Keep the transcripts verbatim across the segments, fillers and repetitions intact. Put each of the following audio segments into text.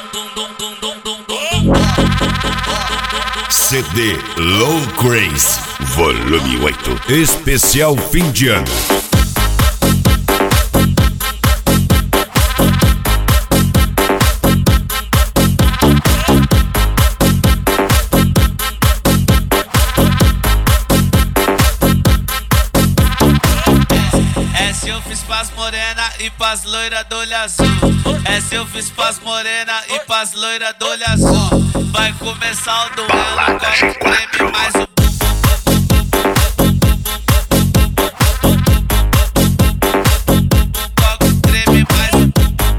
C D Low Craze, volume oito, especial fim de ano. Essa eu fiz pras morena e pras loira do olho azul. Essa eu fiz pras morena e pras loira do olho azul. Vai começar o duelo, coca creme mais o coca creme mais o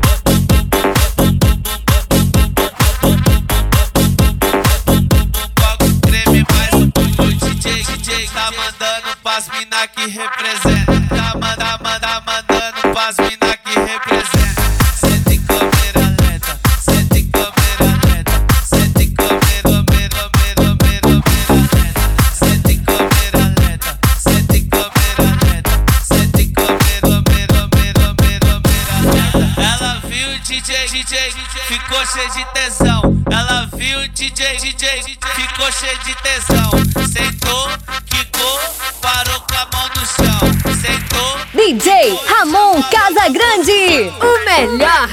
coca creme mais o o D J, D J tá mandando pras mina que representa. Tá mandando, manda, mandando pras mina que representa. Senta em câmera lenta, senta em câmera lenta, senta em câmera, câmera, câmera, câmera lenta. Senta em câmera lenta, senta em câmera lenta, senta em câmera, câmera, câmera, câmera lenta. Ela viu o D J, D J, ficou cheio de tesão. Ela viu o D J, D J, ficou cheio de tesão. Sentou, quicou, parou com a mão no chão. Sentou. D J Ramon Casagrande, o melhor.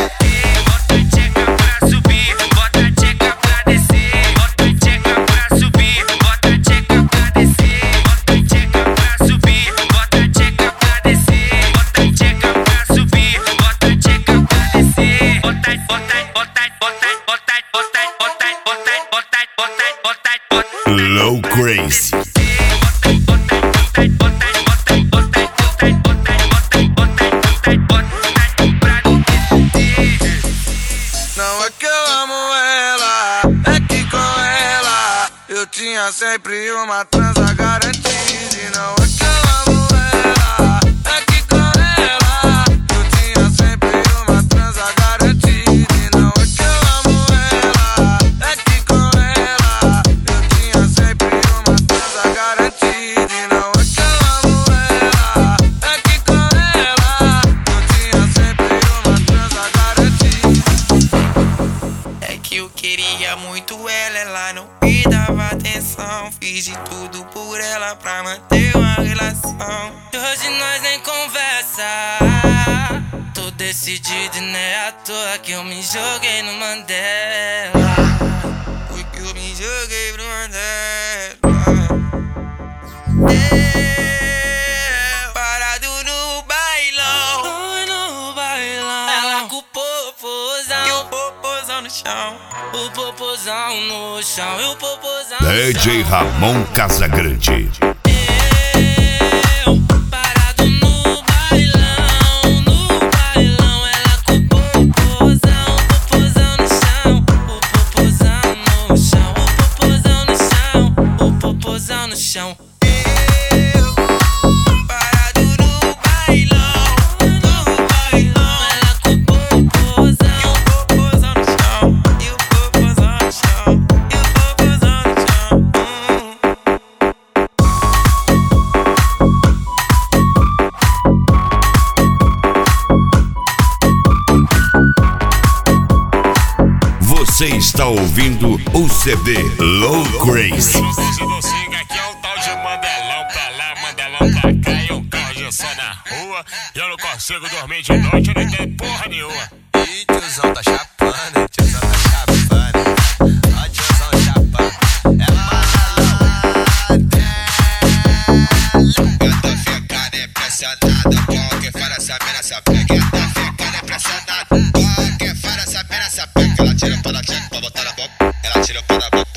Low Craze. Não é que eu amo ela, é que com ela eu tinha sempre uma transa garantida. E não é que eu amo ela, é que com ela eu tinha sempre uma transa garantida. E não é que eu amo ela, é que com ela eu tinha sempre uma transa garantida. E não é que eu amo ela, é que com ela eu tinha sempre uma transa garantida. É que eu queria muito ela, ela não me dava atenção. Fiz de tudo por ela pra manter uma relação. E hoje nós nem conversa. Tô decidido e não é à toa que eu me joguei no Mandela. Foi que eu me joguei pro Mandela. Eu, parado no bailão, no bailão. Ela com o popozão e o popozão no chão. O popozão no chão e o popozão no D J chão. Ramon Casagrande. Eu, parado no bailão, no bailão. Ela com o popozão, o popozão no chão. O popozão no chão, o popozão no chão. O popozão no chão. Você está ouvindo o C D Low Craze. Aqui é o tal de Mandelão pra lá, Mandelão pra cá. E o carro de som na rua. E eu não consigo dormir de noite, eu não tenho porra nenhuma. Ih, tiozão tá chapando, tiozão tá chapando. Ó, tiozão chapando. É malandro. Gata ficando impressionada. Qualquer fora essa mina sabe. Gata ficando impressionada. Qualquer fora essa mina sabe. Ela tira pra la tcheca pra botar na boca. Ela tira pra na boca.